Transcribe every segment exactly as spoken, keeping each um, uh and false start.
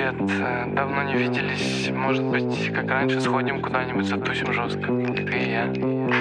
привет. Давно не виделись. Может быть, как раньше, сходим куда-нибудь, затусим жестко. Ты и я.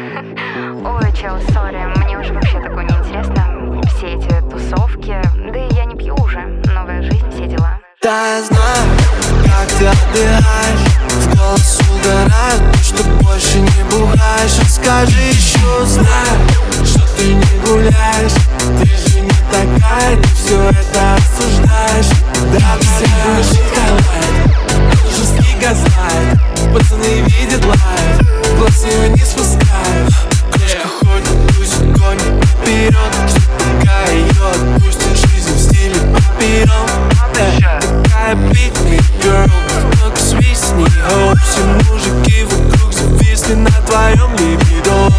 Ой, чел, сори, мне уже вообще такое неинтересно. Все эти тусовки. Да и я не пью уже. Новая жизнь, все дела. Да, я знаю, как ты отдыхаешь. В голос угорают, что больше не бухаешь. Расскажи еще, знаю, что ты не гуляешь. Ты же не такая, ты все это осуждаешь. Да, все души хайлайт, жесткий газлайт. Пацаны видят лайт, глаз ее не спускают. Кошка ходит, тусит, гонит вперед. Что такая ее отпустит жизнь в стиле папирон. Такая beat me girl, много свистни. Оу, все мужики вокруг зависли на твоем либидо.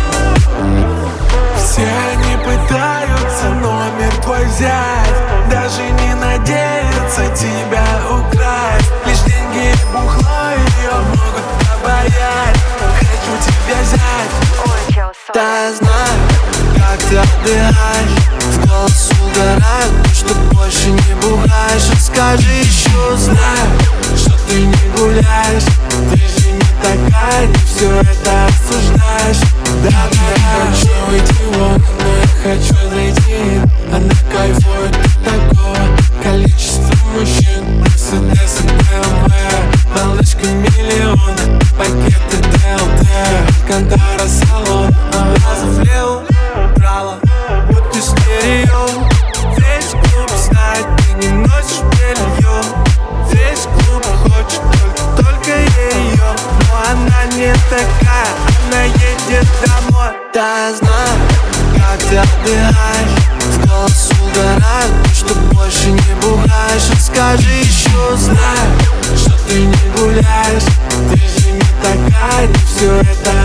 Все они пытаются номер твой взять, даже не надеются тебя украсть. Лишь деньги и бухло ее могут обаять. Хочу тебя взять. Ой, чел, сори. Да, я знаю, как ты отдыхаешь. В голос угорают, что больше не бухаешь. Расскажи еще, знаю, что ты не гуляешь. Ты же не такая, ты все это осуждаешь. Да, я хочу идти вон, но я хочу зайти. Она кайфует от такого количества мужчин. Мерседес и бэ эм вэ, малышка миллион, пакеты дэ эл дэ, Алькантара салон. Раза влево, вправо, будто стерео. Весь клуб знает, ты не носишь белье. Весь клуб хочет только, только ее. Но она не такая, она едет домой. Да, я знаю, как ты отдыхаешь. В голос угорают, что больше не бухаешь. Расскажи еще, знаю, что ты не гуляешь. Ты же не такая, ты все это